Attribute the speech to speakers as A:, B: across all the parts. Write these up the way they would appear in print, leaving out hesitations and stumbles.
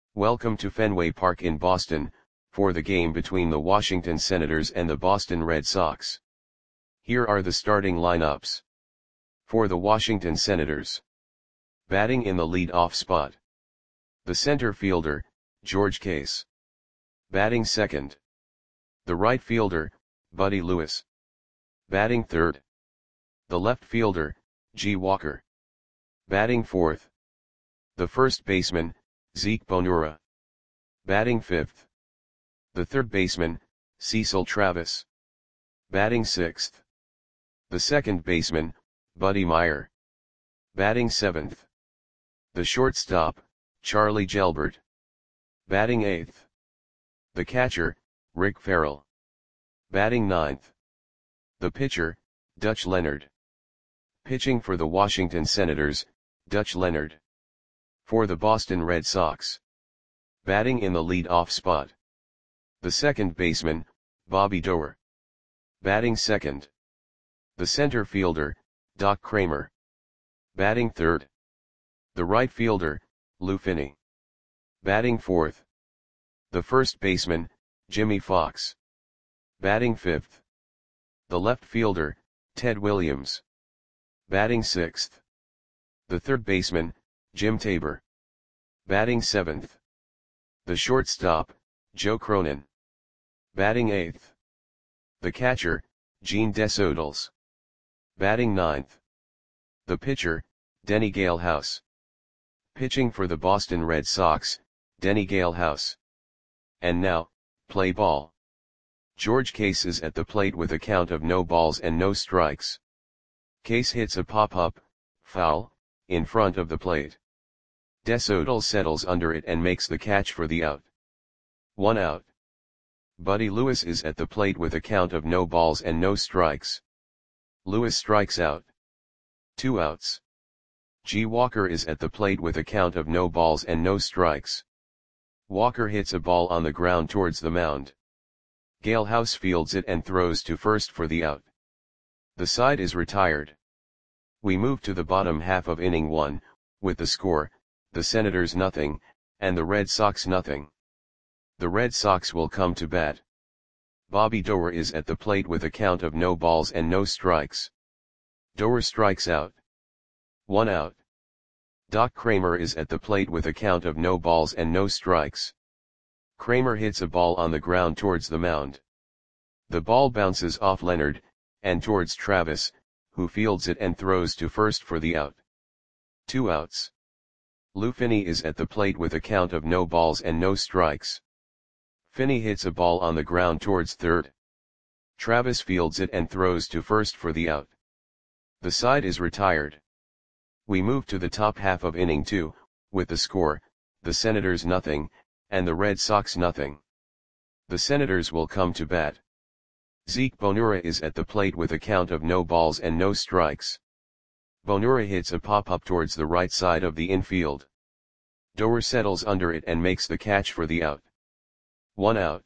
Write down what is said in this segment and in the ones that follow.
A: Welcome to Fenway Park in Boston, for the game between the Washington Senators and the Boston Red Sox. Here are the starting lineups. For the Washington Senators. Batting in the lead-off spot. The center fielder, George Case. Batting second. The right fielder, Buddy Lewis. Batting third. The left fielder, G. Walker. Batting fourth. The first baseman, Zeke Bonura. Batting fifth. The third baseman, Cecil Travis. Batting sixth. The second baseman, Buddy Meyer. Batting seventh. The shortstop, Charlie Gelbert. Batting eighth. The catcher, Rick Farrell. Batting ninth. The pitcher, Dutch Leonard. Pitching for the Washington Senators, Dutch Leonard. For the Boston Red Sox. Batting in the lead-off spot. The second baseman, Bobby Doerr. Batting second. The center fielder, Doc Kramer. Batting third. The right fielder, Lou Finney. Batting fourth. The first baseman, Jimmy Fox. Batting fifth. The left fielder, Ted Williams. Batting sixth. The third baseman, Jim Tabor. Batting seventh. The shortstop, Joe Cronin. Batting eighth. The catcher, Gene Desodals. Batting ninth. The pitcher, Denny Galehouse. Pitching for the Boston Red Sox, Denny Galehouse. And now, play ball. George Case is at the plate with a count of no balls and no strikes. Case hits a pop-up, foul, in front of the plate. Desodal settles under it and makes the catch for the out. 1 out. Buddy Lewis is at the plate with a count of no balls and no strikes. Lewis strikes out. 2 outs. G. Walker is at the plate with a count of no balls and no strikes. Walker hits a ball on the ground towards the mound. Galehouse fields it and throws to first for the out. The side is retired. We move to the bottom half of inning 1, with the score, the Senators nothing, and the Red Sox nothing. The Red Sox will come to bat. Bobby Doerr is at the plate with a count of no balls and no strikes. Doerr strikes out. 1 out. Doc Kramer is at the plate with a count of no balls and no strikes. Kramer hits a ball on the ground towards the mound. The ball bounces off Leonard, and towards Travis, who fields it and throws to first for the out. 2 outs. Lou Finney is at the plate with a count of no balls and no strikes. Finney hits a ball on the ground towards third. Travis fields it and throws to first for the out. The side is retired. We move to the top half of inning 2, with the score, the Senators nothing, and the Red Sox nothing. The Senators will come to bat. Zeke Bonura is at the plate with a count of no balls and no strikes. Bonura hits a pop-up towards the right side of the infield. Doerr settles under it and makes the catch for the out. 1 out.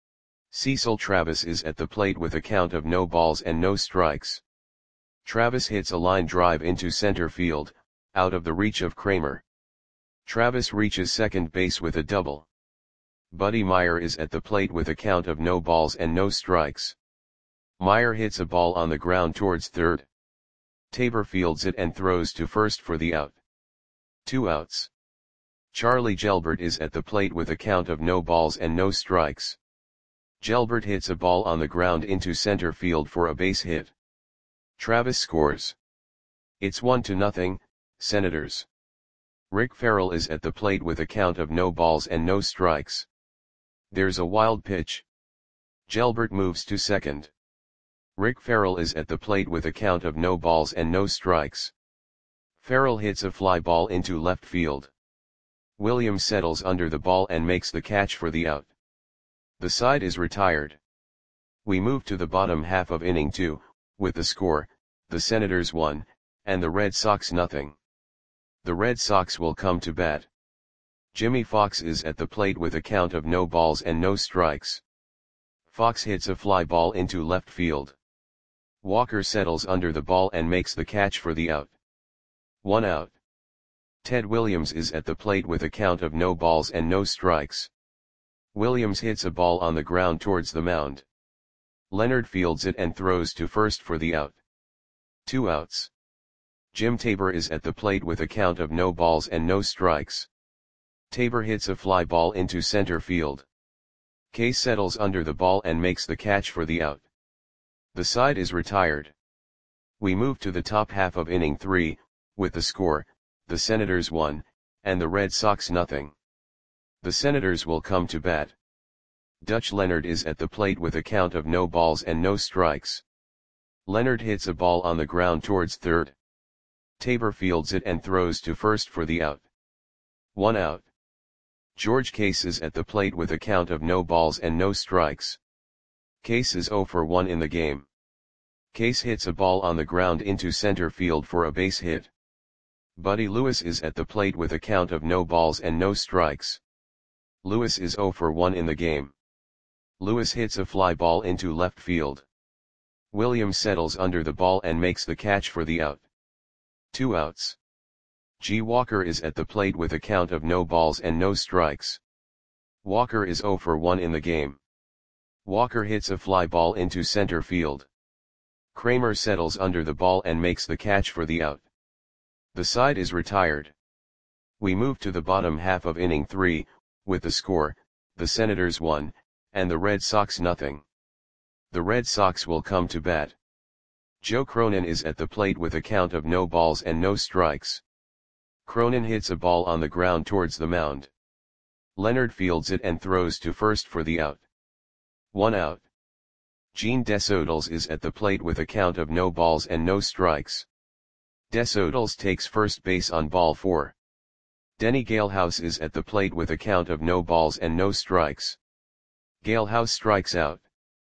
A: Cecil Travis is at the plate with a count of no balls and no strikes. Travis hits a line drive into center field, out of the reach of Kramer. Travis reaches second base with a double. Buddy Meyer is at the plate with a count of no balls and no strikes. Meyer hits a ball on the ground towards third. Tabor fields it and throws to first for the out. 2 outs. Charlie Gelbert is at the plate with a count of no balls and no strikes. Gelbert hits a ball on the ground into center field for a base hit. Travis scores. It's 1-0, Senators. Rick Farrell is at the plate with a count of no balls and no strikes. There's a wild pitch. Gelbert moves to second. Rick Farrell is at the plate with a count of no balls and no strikes. Farrell hits a fly ball into left field. Williams settles under the ball and makes the catch for the out. The side is retired. We move to the bottom half of inning 2, with the score, the Senators 1, and the Red Sox nothing. The Red Sox will come to bat. Jimmy Fox is at the plate with a count of no balls and no strikes. Fox hits a fly ball into left field. Walker settles under the ball and makes the catch for the out. 1 out. Ted Williams is at the plate with a count of no balls and no strikes. Williams hits a ball on the ground towards the mound. Leonard fields it and throws to first for the out. 2 outs. Jim Tabor is at the plate with a count of no balls and no strikes. Tabor hits a fly ball into center field. Case settles under the ball and makes the catch for the out. The side is retired. We move to the top half of inning 3, with the score, the Senators 1, and the Red Sox nothing. The Senators will come to bat. Dutch Leonard is at the plate with a count of no balls and no strikes. Leonard hits a ball on the ground towards third. Tabor fields it and throws to first for the out. 1 out. George Case is at the plate with a count of no balls and no strikes. Case is 0 for 1 in the game. Case hits a ball on the ground into center field for a base hit. Buddy Lewis is at the plate with a count of no balls and no strikes. Lewis is 0 for 1 in the game. Lewis hits a fly ball into left field. Williams settles under the ball and makes the catch for the out. 2 outs. G. Walker is at the plate with a count of no balls and no strikes. Walker is 0 for 1 in the game. Walker hits a fly ball into center field. Kramer settles under the ball and makes the catch for the out. The side is retired. We move to the bottom half of inning 3, with the score, the Senators 1, and the Red Sox nothing. The Red Sox will come to bat. Joe Cronin is at the plate with a count of no balls and no strikes. Cronin hits a ball on the ground towards the mound. Leonard fields it and throws to first for the out. 1 out. Gene Desodals is at the plate with a count of no balls and no strikes. Desodals takes first base on ball 4. Denny Galehouse is at the plate with a count of no balls and no strikes. Galehouse strikes out.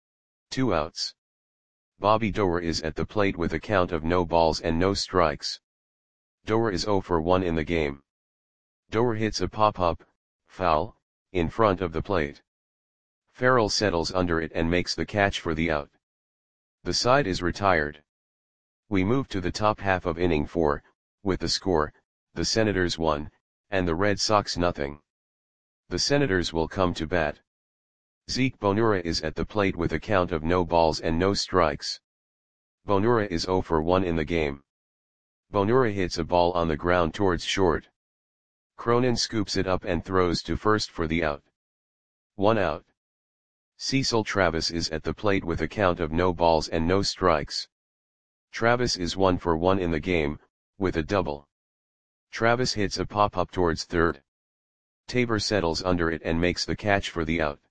A: 2 outs. Bobby Doerr is at the plate with a count of no balls and no strikes. Doerr is 0 for 1 in the game. Doerr hits a pop-up, foul, in front of the plate. Farrell settles under it and makes the catch for the out. The side is retired. We move to the top half of inning 4, with the score, the Senators 1, and the Red Sox nothing. The Senators will come to bat. Zeke Bonura is at the plate with a count of no balls and no strikes. Bonura is 0 for 1 in the game. Bonura hits a ball on the ground towards short. Cronin scoops it up and throws to first for the out. 1 out. Cecil Travis is at the plate with a count of no balls and no strikes. Travis is 1 for 1 in the game, with a double. Travis hits a pop-up towards third. Tabor settles under it and makes the catch for the out.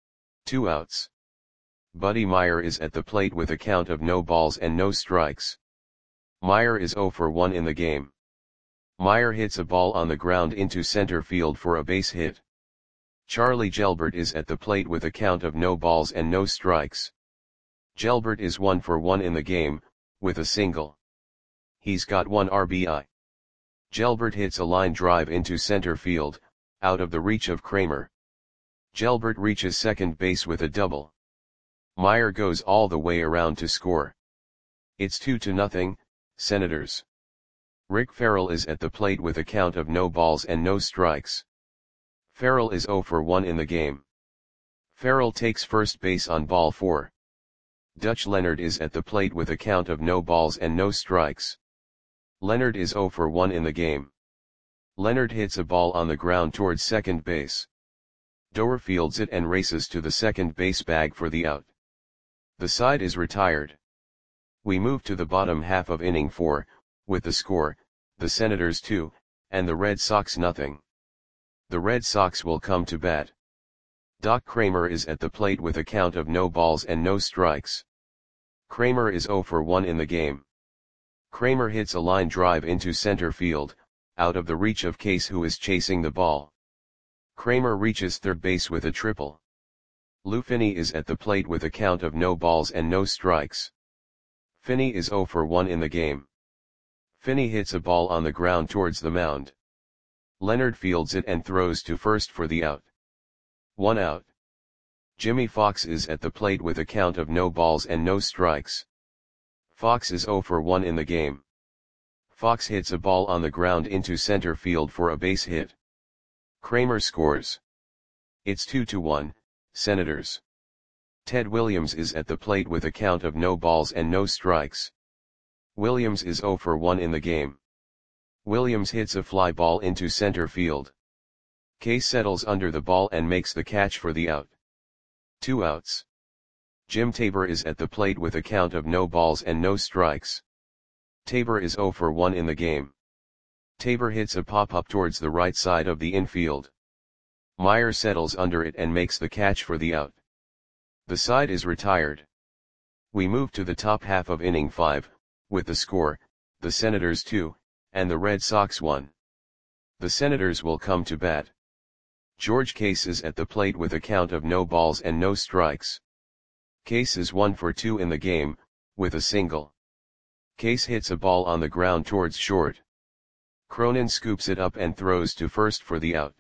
A: 2 outs. Buddy Meyer is at the plate with a count of no balls and no strikes. Meyer is 0 for 1 in the game. Meyer hits a ball on the ground into center field for a base hit. Charlie Gelbert is at the plate with a count of no balls and no strikes. Gelbert is 1 for 1 in the game, with a single. He's got 1 RBI. Gelbert hits a line drive into center field, out of the reach of Kramer. Gelbert reaches second base with a double. Meyer goes all the way around to score. It's 2-0, Senators. Rick Farrell is at the plate with a count of no balls and no strikes. Farrell is 0 for 1 in the game. Farrell takes first base on ball 4. Dutch Leonard is at the plate with a count of no balls and no strikes. Leonard is 0 for 1 in the game. Leonard hits a ball on the ground towards second base. Doerr fields it and races to the second base bag for the out. The side is retired. We move to the bottom half of inning 4, with the score, the Senators 2, and the Red Sox nothing. The Red Sox will come to bat. Doc Kramer is at the plate with a count of no balls and no strikes. Kramer is 0 for 1 in the game. Kramer hits a line drive into center field, out of the reach of Case, who is chasing the ball. Kramer reaches third base with a triple. Lou Finney is at the plate with a count of no balls and no strikes. Finney is 0 for 1 in the game. Finney hits a ball on the ground towards the mound. Leonard fields it and throws to first for the out. 1 out. Jimmy Fox is at the plate with a count of no balls and no strikes. Fox is 0 for 1 in the game. Fox hits a ball on the ground into center field for a base hit. Kramer scores. It's 2-1, Senators. Ted Williams is at the plate with a count of no balls and no strikes. Williams is 0 for 1 in the game. Williams hits a fly ball into center field. Case settles under the ball and makes the catch for the out. 2 outs. Jim Tabor is at the plate with a count of no balls and no strikes. Tabor is 0 for 1 in the game. Tabor hits a pop-up towards the right side of the infield. Meyer settles under it and makes the catch for the out. The side is retired. We move to the top half of inning 5, with the score, the Senators 2, and the Red Sox 1. The Senators will come to bat. George Case is at the plate with a count of no balls and no strikes. Case is 1 for 2 in the game, with a single. Case hits a ball on the ground towards short. Cronin scoops it up and throws to first for the out.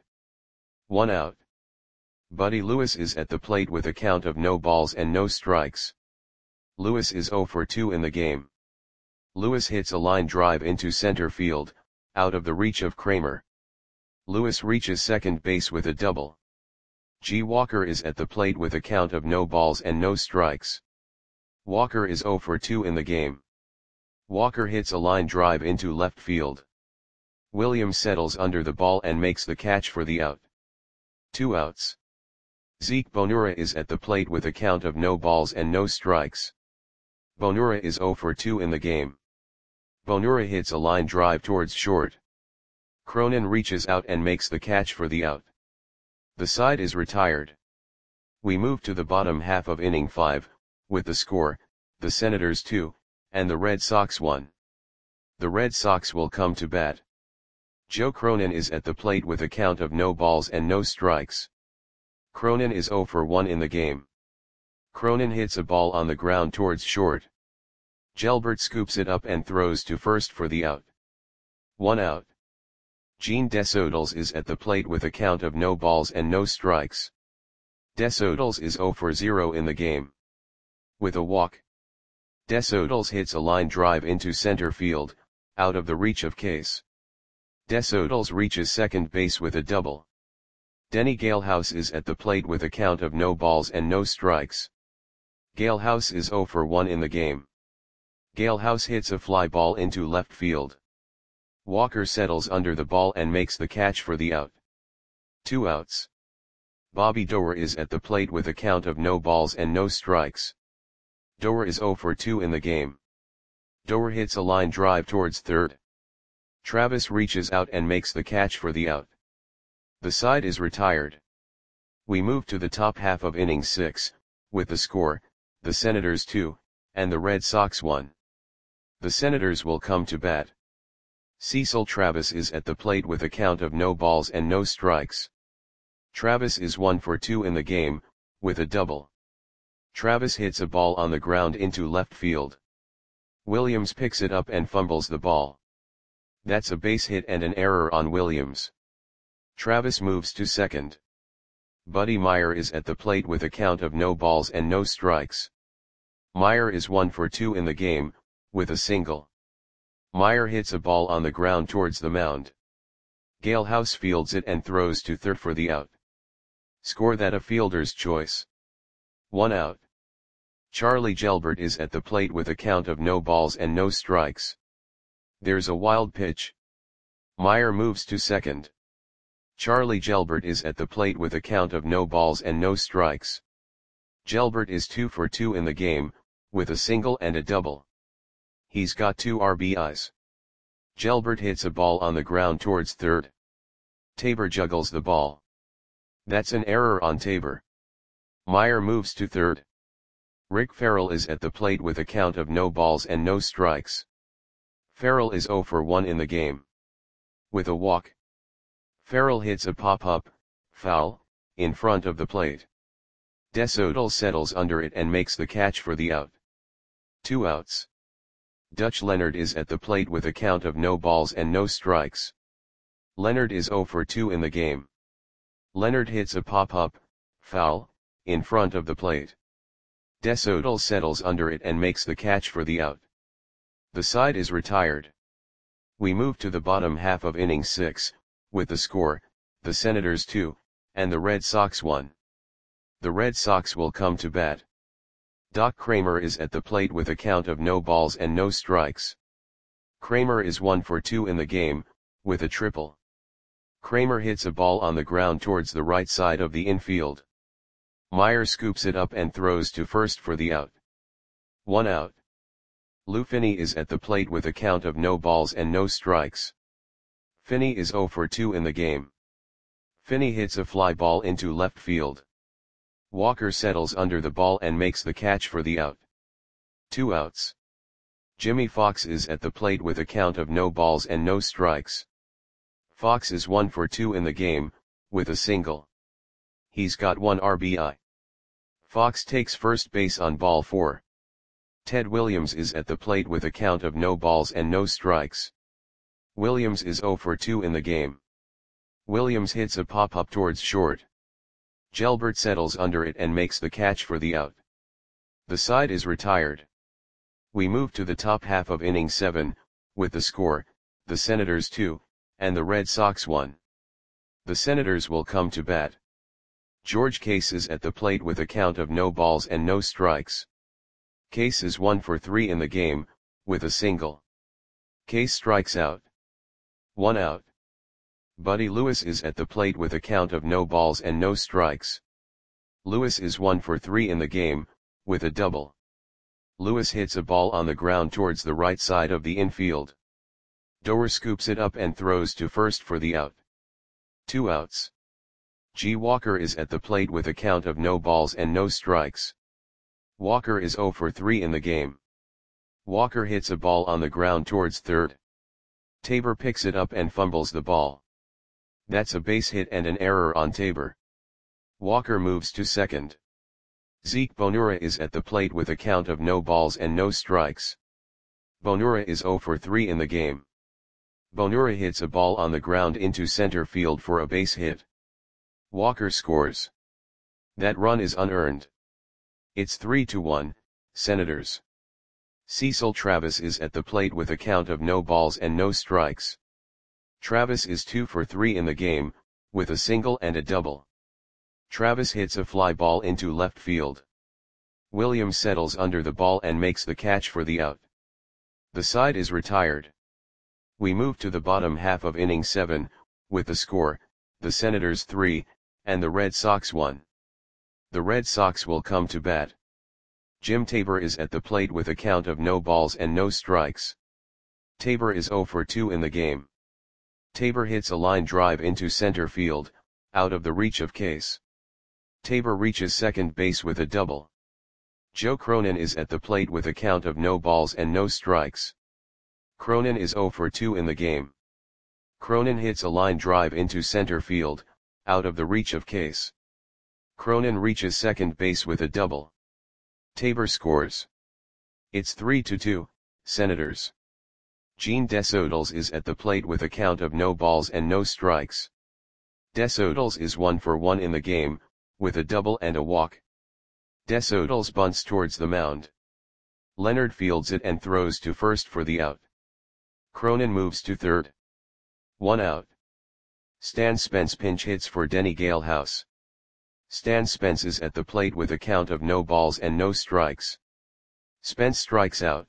A: 1 out. Buddy Lewis is at the plate with a count of no balls and no strikes. Lewis is 0 for 2 in the game. Lewis hits a line drive into center field, out of the reach of Kramer. Lewis reaches second base with a double. G. Walker is at the plate with a count of no balls and no strikes. Walker is 0 for 2 in the game. Walker hits a line drive into left field. Williams settles under the ball and makes the catch for the out. 2 outs. Zeke Bonura is at the plate with a count of no balls and no strikes. Bonura is 0 for 2 in the game. Bonura hits a line drive towards short. Cronin reaches out and makes the catch for the out. The side is retired. We move to the bottom half of inning 5, with the score, the Senators 2, and the Red Sox 1. The Red Sox will come to bat. Joe Cronin is at the plate with a count of no balls and no strikes. Cronin is 0 for 1 in the game. Cronin hits a ball on the ground towards short. Gelbert scoops it up and throws to first for the out. 1 out. Gene Desodals is at the plate with a count of no balls and no strikes. Desodals is 0 for 0 in the game. With a walk. Desodals hits a line drive into center field, out of the reach of Case. Desodals reaches second base with a double. Denny Galehouse is at the plate with a count of no balls and no strikes. Galehouse is 0 for 1 in the game. Galehouse hits a fly ball into left field. Walker settles under the ball and makes the catch for the out. 2 outs. Bobby Doerr is at the plate with a count of no balls and no strikes. Doerr is 0 for 2 in the game. Doerr hits a line drive towards third. Travis reaches out and makes the catch for the out. The side is retired. We move to the top half of inning 6, with the score, the Senators 2, and the Red Sox 1. The Senators will come to bat. Cecil Travis is at the plate with a count of no balls and no strikes. Travis is 1 for 2 in the game, with a double. Travis hits a ball on the ground into left field. Williams picks it up and fumbles the ball. That's a base hit and an error on Williams. Travis moves to second. Buddy Meyer is at the plate with a count of no balls and no strikes. Meyer is 1 for 2 in the game, with a single. Meyer hits a ball on the ground towards the mound. Galehouse fields it and throws to third for the out. Score that a fielder's choice. 1 out. Charlie Gelbert is at the plate with a count of no balls and no strikes. There's a wild pitch. Meyer moves to second. Charlie Gelbert is at the plate with a count of no balls and no strikes. Gelbert is 2 for 2 in the game, with a single and a double. He's got 2 RBIs. Gelbert hits a ball on the ground towards third. Tabor juggles the ball. That's an error on Tabor. Meyer moves to third. Rick Farrell is at the plate with a count of no balls and no strikes. Farrell is 0 for 1 in the game. With a walk. Farrell hits a pop-up, foul, in front of the plate. Desodal settles under it and makes the catch for the out. 2 outs. Dutch Leonard is at the plate with a count of no balls and no strikes. Leonard is 0 for 2 in the game. Leonard hits a pop-up, foul, in front of the plate. Desodal settles under it and makes the catch for the out. The side is retired. We move to the bottom half of inning 6, with the score, the Senators 2, and the Red Sox 1. The Red Sox will come to bat. Doc Kramer is at the plate with a count of no balls and no strikes. Kramer is 1 for 2 in the game, with a triple. Kramer hits a ball on the ground towards the right side of the infield. Meyer scoops it up and throws to first for the out. 1 out. Lou Finney is at the plate with a count of no balls and no strikes. Finney is 0 for 2 in the game. Finney hits a fly ball into left field. Walker settles under the ball and makes the catch for the out. 2 outs. Jimmy Fox is at the plate with a count of no balls and no strikes. Fox is 1 for 2 in the game, with a single. He's got 1 RBI. Fox takes first base on ball 4. Ted Williams is at the plate with a count of no balls and no strikes. Williams is 0 for 2 in the game. Williams hits a pop-up towards short. Gelbert settles under it and makes the catch for the out. The side is retired. We move to the top half of inning 7, with the score, the Senators 2, and the Red Sox 1. The Senators will come to bat. George Case is at the plate with a count of no balls and no strikes. Case is 1 for 3 in the game, with a single. Case strikes out. 1 out. Buddy Lewis is at the plate with a count of no balls and no strikes. Lewis is 1 for 3 in the game, with a double. Lewis hits a ball on the ground towards the right side of the infield. Doer scoops it up and throws to first for the out. 2 outs. G. Walker is at the plate with a count of no balls and no strikes. Walker is 0 for 3 in the game. Walker hits a ball on the ground towards third. Tabor picks it up and fumbles the ball. That's a base hit and an error on Tabor. Walker moves to second. Zeke Bonura is at the plate with a count of no balls and no strikes. Bonura is 0 for 3 in the game. Bonura hits a ball on the ground into center field for a base hit. Walker scores. That run is unearned. It's 3-1, Senators. Cecil Travis is at the plate with a count of no balls and no strikes. Travis is 2 for 3 in the game, with a single and a double. Travis hits a fly ball into left field. Williams settles under the ball and makes the catch for the out. The side is retired. We move to the bottom half of inning 7, with the score, the Senators 3, and the Red Sox 1. The Red Sox will come to bat. Jim Tabor is at the plate with a count of no balls and no strikes. Tabor is 0 for 2 in the game. Tabor hits a line drive into center field, out of the reach of Case. Tabor reaches second base with a double. Joe Cronin is at the plate with a count of no balls and no strikes. Cronin is 0 for 2 in the game. Cronin hits a line drive into center field, out of the reach of Case. Cronin reaches second base with a double. Tabor scores. It's 3-2, Senators. Gene Desodals is at the plate with a count of no balls and no strikes. Desodals is 1 for 1 in the game, with a double and a walk. Desodals bunts towards the mound. Leonard fields it and throws to first for the out. Cronin moves to third. 1 out. Stan Spence pinch hits for Denny Galehouse. Stan Spence is at the plate with a count of no balls and no strikes. Spence strikes out.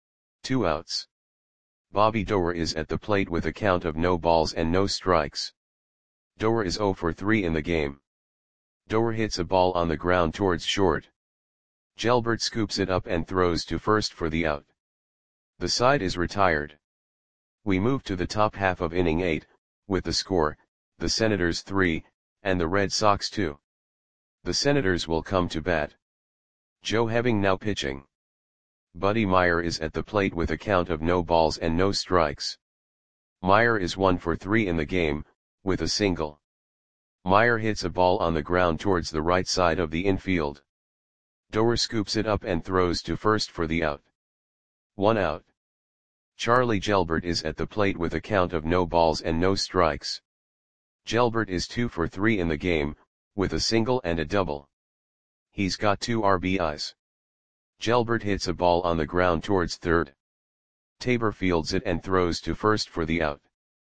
A: 2 outs. Bobby Doer is at the plate with a count of no balls and no strikes. Doer is 0 for 3 in the game. Doer hits a ball on the ground towards short. Gelbert scoops it up and throws to first for the out. The side is retired. We move to the top half of inning 8, with the score, the Senators 3, and the Red Sox 2. The Senators will come to bat. Joe Heving now pitching. Buddy Meyer is at the plate with a count of no balls and no strikes. Meyer is 1 for 3 in the game, with a single. Meyer hits a ball on the ground towards the right side of the infield. Doer scoops it up and throws to first for the out. 1 out. Charlie Gelbert is at the plate with a count of no balls and no strikes. Gelbert is 2 for 3 in the game, with a single and a double. He's got 2 RBIs. Gelbert hits a ball on the ground towards third. Tabor fields it and throws to first for the out.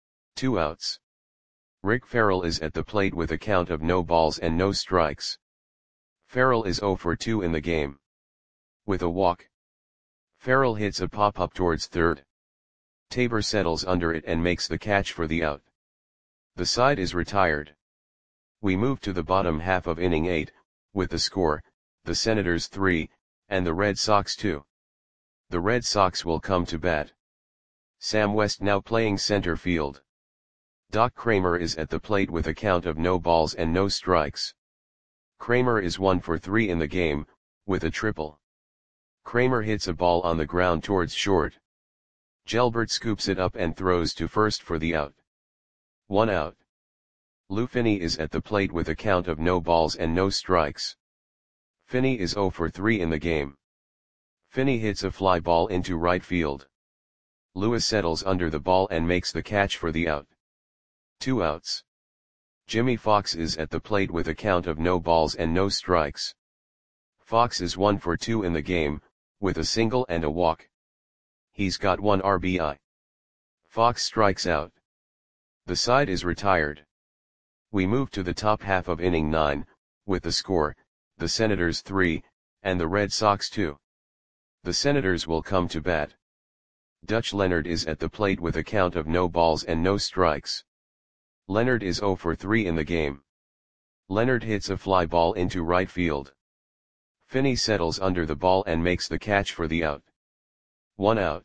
A: 2 outs. Rick Farrell is at the plate with a count of no balls and no strikes. Farrell is 0 for 2 in the game. With a walk, Farrell hits a pop-up towards third. Tabor settles under it and makes the catch for the out. The side is retired. We move to the bottom half of inning 8, with the score, the Senators 3, and the Red Sox 2. The Red Sox will come to bat. Sam West now playing center field. Doc Kramer is at the plate with a count of no balls and no strikes. Kramer is 1 for 3 in the game, with a triple. Kramer hits a ball on the ground towards short. Gelbert scoops it up and throws to first for the out. 1 out. Lou Finney is at the plate with a count of no balls and no strikes. Finney is 0 for 3 in the game. Finney hits a fly ball into right field. Lewis settles under the ball and makes the catch for the out. 2 outs. Jimmy Fox is at the plate with a count of no balls and no strikes. Fox is 1 for 2 in the game, with a single and a walk. He's got 1 RBI. Fox strikes out. The side is retired. We move to the top half of inning 9, with the score, the Senators 3, and the Red Sox 2. The Senators will come to bat. Dutch Leonard is at the plate with a count of no balls and no strikes. Leonard is 0 for 3 in the game. Leonard hits a fly ball into right field. Finney settles under the ball and makes the catch for the out. 1 out.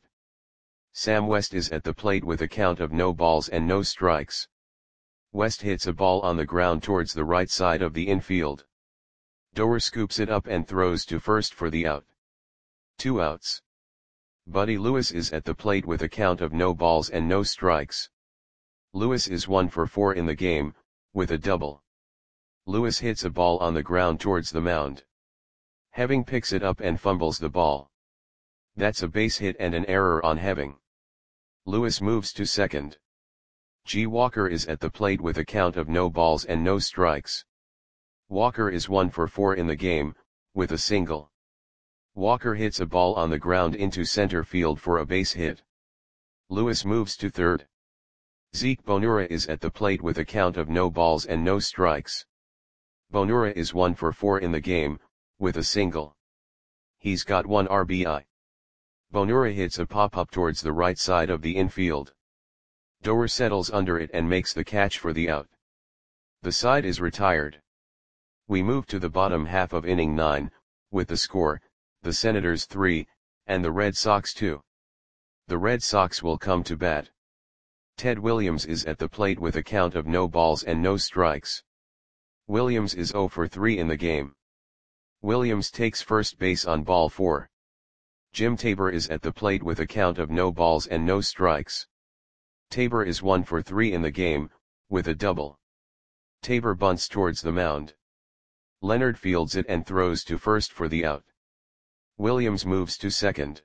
A: Sam West is at the plate with a count of no balls and no strikes. West hits a ball on the ground towards the right side of the infield. Doer scoops it up and throws to first for the out. 2 outs. Buddy Lewis is at the plate with a count of no balls and no strikes. Lewis is 1 for 4 in the game, with a double. Lewis hits a ball on the ground towards the mound. Heving picks it up and fumbles the ball. That's a base hit and an error on Heving. Lewis moves to second. G. Walker is at the plate with a count of no balls and no strikes. Walker is 1 for 4 in the game, with a single. Walker hits a ball on the ground into center field for a base hit. Lewis moves to third. Zeke Bonura is at the plate with a count of no balls and no strikes. Bonura is 1 for 4 in the game, with a single. He's got 1 RBI. Bonura hits a pop-up towards the right side of the infield. Doer settles under it and makes the catch for the out. The side is retired. We move to the bottom half of inning 9, with the score, the Senators 3, and the Red Sox 2. The Red Sox will come to bat. Ted Williams is at the plate with a count of no balls and no strikes. Williams is 0 for 3 in the game. Williams takes first base on ball 4. Jim Tabor is at the plate with a count of no balls and no strikes. Tabor is 1 for 3 in the game, with a double. Tabor bunts towards the mound. Leonard fields it and throws to first for the out. Williams moves to second.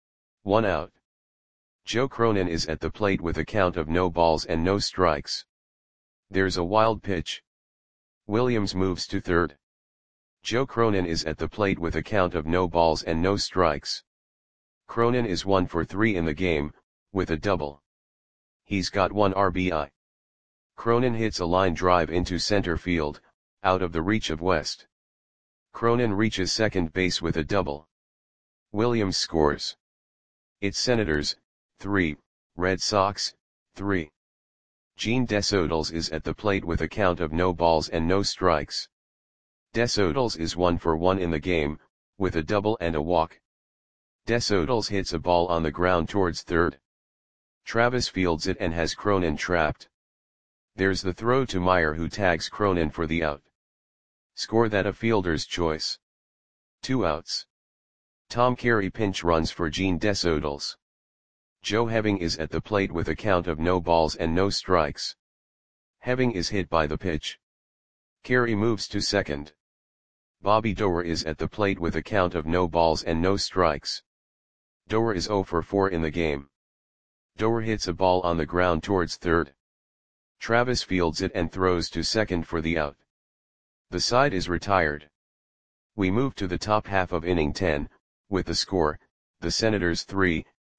A: 1 out. Joe Cronin is at the plate with a count of no balls and no strikes. There's a wild pitch. Williams moves to third. Joe Cronin is at the plate with a count of no balls and no strikes. Cronin is 1 for 3 in the game, with a double. He's got 1 RBI. Cronin hits a line drive into center field, out of the reach of West. Cronin reaches second base with a double. Williams scores. It's Senators 3, Red Sox 3. Gene Desodals is at the plate with a count of no balls and no strikes. Desodals is 1 for 1 in the game, with a double and a walk. Desodals hits a ball on the ground towards third. Travis fields it and has Cronin trapped. There's the throw to Meyer, who tags Cronin for the out. Score that a fielder's choice. 2 outs. Tom Carey pinch runs for Gene Desodals. Joe Heving is at the plate with a count of no balls and no strikes. Heving is hit by the pitch. Carey moves to second. Bobby Doer is at the plate with a count of no balls and no strikes. Doer is 0 for 4 in the game. Doer hits a ball on the ground towards third. Travis fields it and throws to second for the out. The side is retired. We move to the top half of inning 10, with the score, the Senators 3,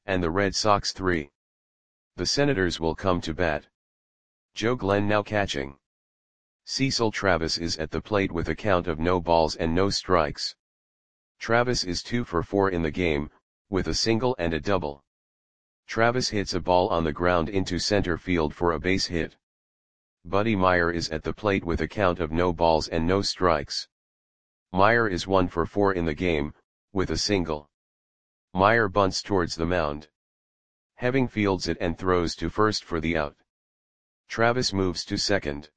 A: and the Red Sox 3. The Senators will come to bat. Joe Glenn now catching. Cecil Travis is at the plate with a count of no balls and no strikes. Travis is 2 for 4 in the game, with a single and a double. Travis hits a ball on the ground into center field for a base hit. Buddy Meyer is at the plate with a count of no balls and no strikes. Meyer is 1 for 4 in the game, with a single. Meyer bunts towards the mound. Heving fields it and throws to first for the out. Travis moves to second.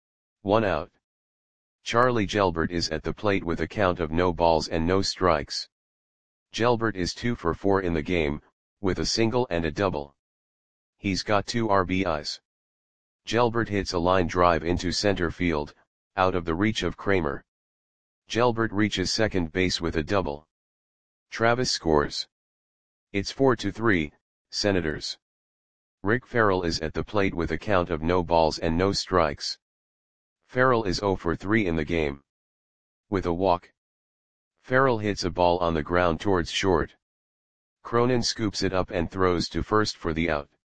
A: 1 out. Charlie Gelbert is at the plate with a count of no balls and no strikes. Gelbert is 2 for 4 in the game, with a single and a double. He's got 2 RBIs. Gelbert hits a line drive into center field, out of the reach of Kramer. Gelbert reaches second base with a double. Travis scores. It's 4-3, Senators. Rick Farrell is at the plate with a count of no balls and no strikes. Farrell is 0 for 3 in the game. With a walk. Farrell hits a ball on the ground towards short. Cronin scoops it up and throws to first for the out.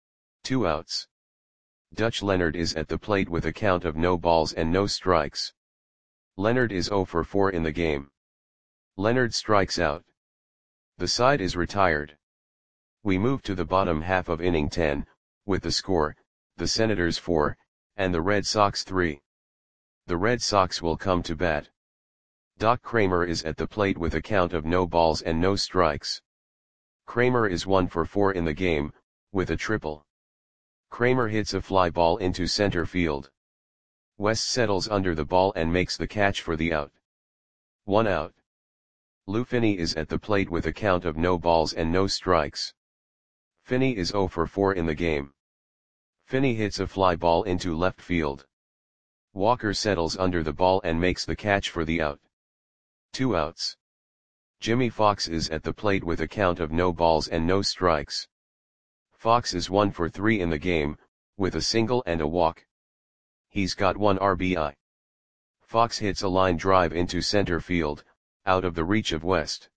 A: 2 outs. Dutch Leonard is at the plate with a count of no balls and no strikes. Leonard is 0 for 4 in the game. Leonard strikes out. The side is retired. We move to the bottom half of inning 10, with the score, the Senators 4, and the Red Sox 3. The Red Sox will come to bat. Doc Kramer is at the plate with a count of no balls and no strikes. Kramer is 1 for 4 in the game, with a triple. Kramer hits a fly ball into center field. West settles under the ball and makes the catch for the out. 1 out. Lou Finney is at the plate with a count of no balls and no strikes. Finney is 0 for 4 in the game. Finney hits a fly ball into left field. Walker settles under the ball and makes the catch for the out. 2 outs. Jimmy Fox is at the plate with a count of no balls and no strikes. Fox is 1 for 3 in the game, with a single and a walk. He's got 1 RBI. Fox hits a line drive into center field, out of the reach of West.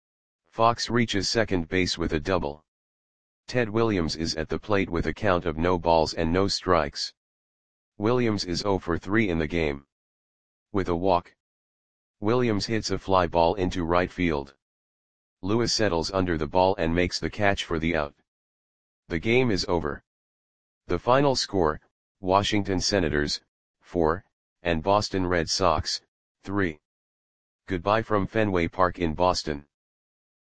A: Fox reaches second base with a double. Ted Williams is at the plate with a count of no balls and no strikes. Williams is 0 for 3 in the game. With a walk. Williams hits a fly ball into right field. Lewis settles under the ball and makes the catch for the out. The game is over. The final score, Washington Senators, 4, and Boston Red Sox, 3. Goodbye from Fenway Park in Boston.